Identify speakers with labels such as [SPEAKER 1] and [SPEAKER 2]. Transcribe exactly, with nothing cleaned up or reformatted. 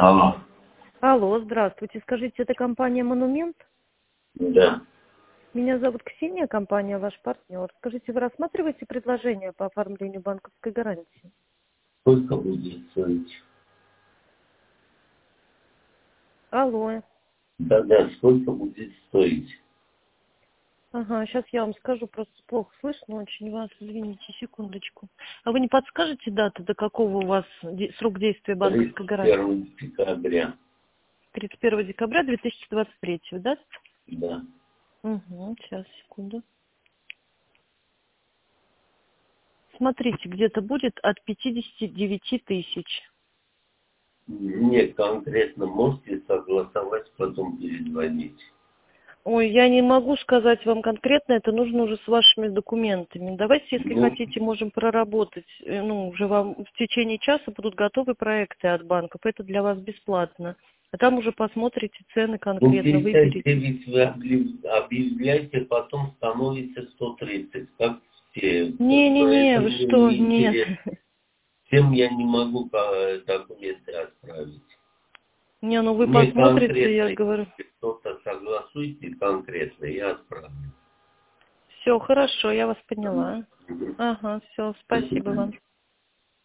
[SPEAKER 1] Алло.
[SPEAKER 2] Алло, здравствуйте. Скажите, это компания «Монумент»?
[SPEAKER 1] Да.
[SPEAKER 2] Меня зовут Ксения, компания «Ваш партнер». Скажите, вы рассматриваете предложение по оформлению банковской гарантии?
[SPEAKER 1] Сколько будет стоить?
[SPEAKER 2] Алло.
[SPEAKER 1] Да-да, сколько будет стоить?
[SPEAKER 2] Ага, сейчас я вам скажу, просто плохо слышно очень вас, извините, секундочку. А вы не подскажете дату, до какого у вас де- срок действия банковской
[SPEAKER 1] тридцать
[SPEAKER 2] гарантии?
[SPEAKER 1] первого декабря.
[SPEAKER 2] тридцать первого декабря две тысячи двадцать третьего, да?
[SPEAKER 1] Да.
[SPEAKER 2] Угу, сейчас, секунду. Смотрите, где-то будет от пятидесяти девяти тысяч.
[SPEAKER 1] Мне конкретно можете согласовать, потом перезвонить.
[SPEAKER 2] Ой, я не могу сказать вам конкретно, это нужно уже с вашими документами. Давайте, если
[SPEAKER 1] Ну,
[SPEAKER 2] хотите, можем проработать. Э, Ну, уже вам в течение часа будут готовы проекты от банков. Это для вас бесплатно. А там уже посмотрите цены
[SPEAKER 1] ну
[SPEAKER 2] конкретно,
[SPEAKER 1] пятьдесят
[SPEAKER 2] выберите.
[SPEAKER 1] девять вы объяв- объявляете, потом становится сто тридцать. Как все.
[SPEAKER 2] Не-не-не,
[SPEAKER 1] Это
[SPEAKER 2] вы
[SPEAKER 1] мне
[SPEAKER 2] что,
[SPEAKER 1] не
[SPEAKER 2] нет.
[SPEAKER 1] интересно. Всем я не могу э, документы отправить.
[SPEAKER 2] Не, ну вы
[SPEAKER 1] Мне
[SPEAKER 2] посмотрите,
[SPEAKER 1] конкретно,
[SPEAKER 2] я говорю.
[SPEAKER 1] если кто-то согласуйте, конкретно я отправлю.
[SPEAKER 2] Все, хорошо, я вас поняла.
[SPEAKER 1] Мгм.
[SPEAKER 2] Ага, все,
[SPEAKER 1] До
[SPEAKER 2] спасибо
[SPEAKER 1] свидания.
[SPEAKER 2] вам.